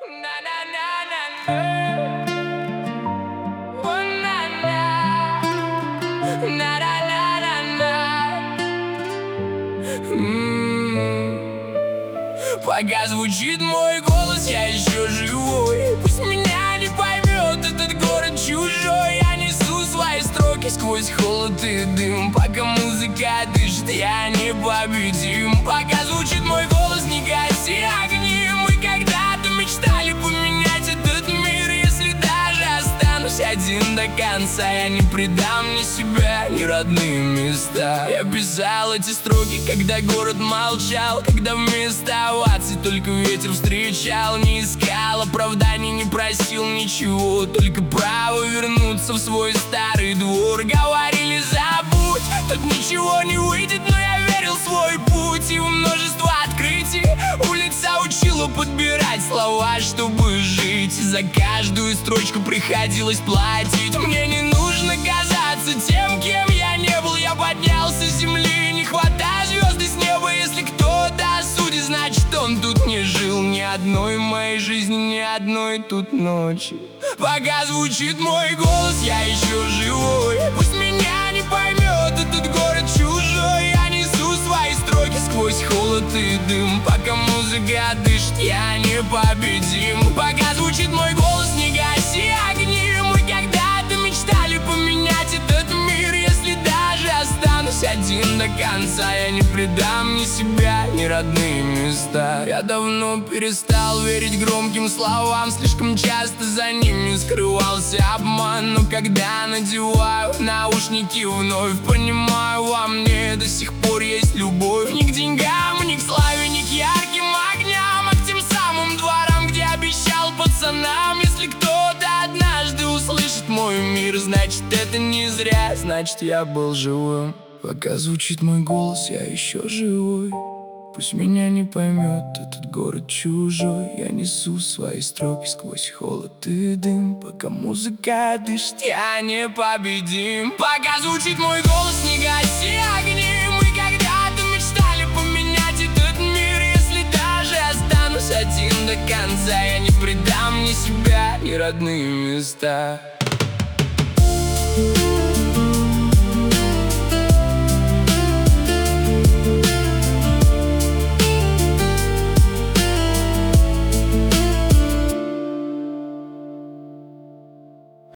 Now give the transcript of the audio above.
Пока звучит мой голос, я еще живой. Пусть меня не поймет этот город чужой. Я несу свои строки сквозь холод и дым. Пока музыка дышит, я непобедим. Пока звучит мой голос, не гаси огни. Мы когда-то мечтали поменять этот мир. Если даже останусь один до конца, я не предам ни себя, ни родные места. Я писал эти строки, когда город молчал, когда вместо оваций только ветер встречал. Не искал оправданий, не просил ничего, только право вернуться в свой старый двор. Говорили, забудь, тут ничего не выйдет, но я верил в свой путь. И в множество открытий улица учила подбирать слова, чтобы жить. И за каждую строчку приходилось платить. Мне не нужно казаться тем, кем я не был. Я поднялся с земли, не хватая звезды с неба. Если кто-то осудит, значит он тут не жил. Ни одной моей жизни, ни одной тут ночи. Пока звучит мой голос, я еще живой. Пусть меня не поймет этот город чужой. Я несу свои строки сквозь холод и дым. Пока музыка дышит, я непобедим. Пока звучит мой голос, не гаси огни. Мы когда-то мечтали поменять этот мир. Если даже останусь один до конца, я не предам ни себя, ни родные места. Я давно перестал верить громким словам. Слишком часто за ними скрывался обман. Но когда надеваю наушники, вновь понимаю, во мне до сих пор есть любовь. Ни к деньгам, ни к славе, ни к ярким огням, а к тем самым дворам, где обещал пацанам. Если кто-то однажды услышит мой мир, значит это не зря, значит я был живым. Пока звучит мой голос, я еще живой. Пусть меня не поймет этот город чужой. Я несу свои строки сквозь холод и дым. Пока музыка дышит, я непобедим. Пока звучит мой голос, не гаси огни. Мы когда-то мечтали поменять этот мир. Если даже останусь один до конца, я не предам ни себя, ни родные места.